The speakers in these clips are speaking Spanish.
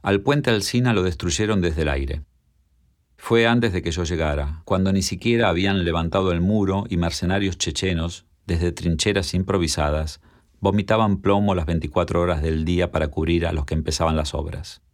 Al puente Alsina lo destruyeron desde el aire. Fue antes de que yo llegara, cuando ni siquiera habían levantado el muro y mercenarios chechenos, desde trincheras improvisadas, vomitaban plomo las 24 horas del día para cubrir a los que empezaban las obras.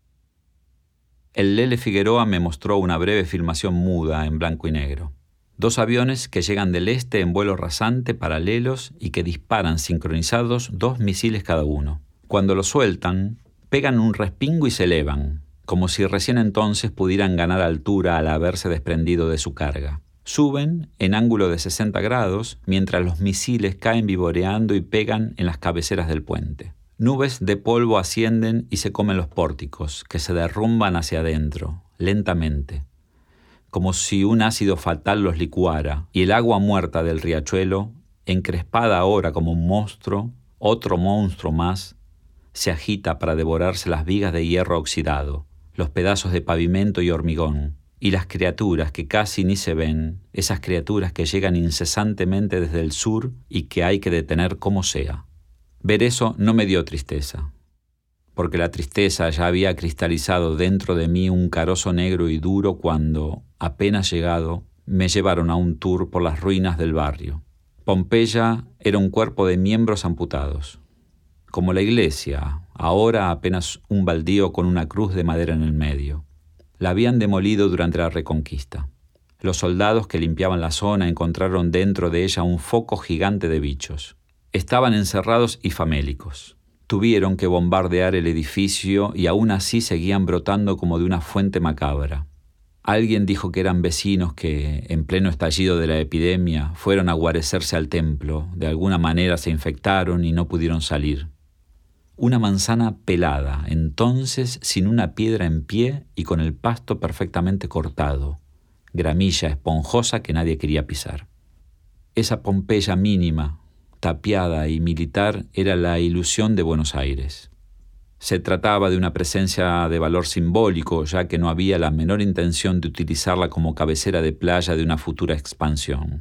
El Lele Figueroa me mostró una breve filmación muda en blanco y negro. 2 aviones que llegan del este en vuelo rasante, paralelos, y que disparan sincronizados 2 misiles cada uno. Cuando los sueltan, pegan un respingo y se elevan, como si recién entonces pudieran ganar altura al haberse desprendido de su carga. Suben en ángulo de 60 grados, mientras los misiles caen vivoreando y pegan en las cabeceras del puente. Nubes de polvo ascienden y se comen los pórticos, que se derrumban hacia adentro, lentamente, como si un ácido fatal los licuara, y el agua muerta del riachuelo, encrespada ahora como un monstruo, otro monstruo más, se agita para devorarse las vigas de hierro oxidado, los pedazos de pavimento y hormigón, y las criaturas que casi ni se ven, esas criaturas que llegan incesantemente desde el sur y que hay que detener como sea. Ver eso no me dio tristeza, porque la tristeza ya había cristalizado dentro de mí un carozo negro y duro cuando, apenas llegado, me llevaron a un tour por las ruinas del barrio. Pompeya era un cuerpo de miembros amputados, como la iglesia, ahora apenas un baldío con una cruz de madera en el medio. La habían demolido durante la Reconquista. Los soldados que limpiaban la zona encontraron dentro de ella un foco gigante de bichos. Estaban encerrados y famélicos. Tuvieron que bombardear el edificio y aún así seguían brotando como de una fuente macabra. Alguien dijo que eran vecinos que, en pleno estallido de la epidemia, fueron a guarecerse al templo, de alguna manera se infectaron y no pudieron salir. Una manzana pelada, entonces sin una piedra en pie y con el pasto perfectamente cortado, gramilla esponjosa que nadie quería pisar. Esa Pompeya mínima, tapiada y militar era la ilusión de Buenos Aires. Se trataba de una presencia de valor simbólico, ya que no había la menor intención de utilizarla como cabecera de playa de una futura expansión.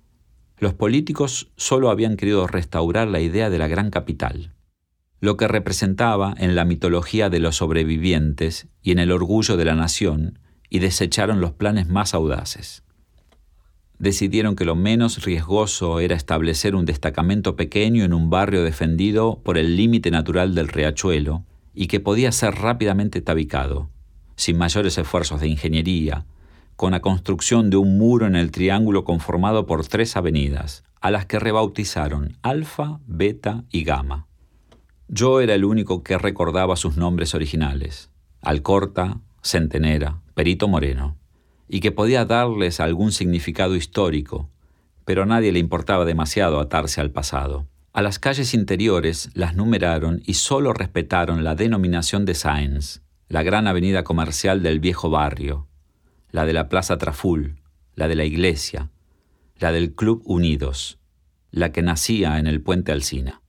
Los políticos solo habían querido restaurar la idea de la gran capital, lo que representaba en la mitología de los sobrevivientes y en el orgullo de la nación, y desecharon los planes más audaces. Decidieron que lo menos riesgoso era establecer un destacamento pequeño en un barrio defendido por el límite natural del riachuelo y que podía ser rápidamente tabicado, sin mayores esfuerzos de ingeniería, con la construcción de un muro en el triángulo conformado por 3 avenidas, a las que rebautizaron Alfa, Beta y Gamma. Yo era el único que recordaba sus nombres originales: Alcorta, Centenera, Perito Moreno, y que podía darles algún significado histórico, pero a nadie le importaba demasiado atarse al pasado. A las calles interiores las numeraron y solo respetaron la denominación de Sáenz, la gran avenida comercial del viejo barrio, la de la Plaza Traful, la de la iglesia, la del Club Unidos, la que nacía en el puente Alsina.